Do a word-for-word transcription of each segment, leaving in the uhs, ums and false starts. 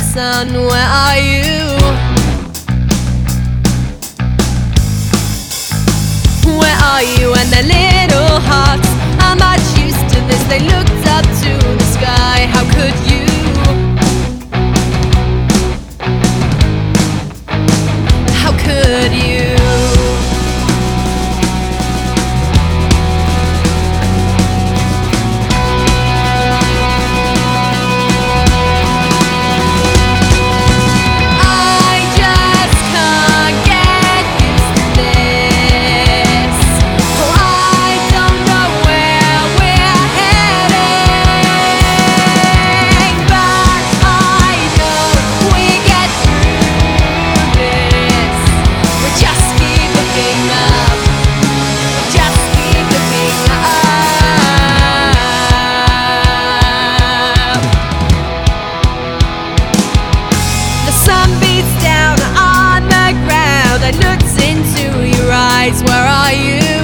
sun, where are you? Where are you? And their little hearts are much used to this. They looked up to the sky. How could you? How could you? Where are you?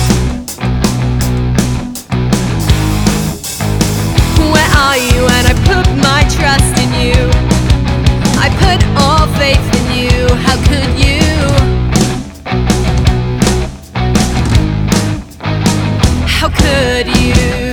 Where are you? And I put my trust in you. I put all faith in you. How could you? How could you?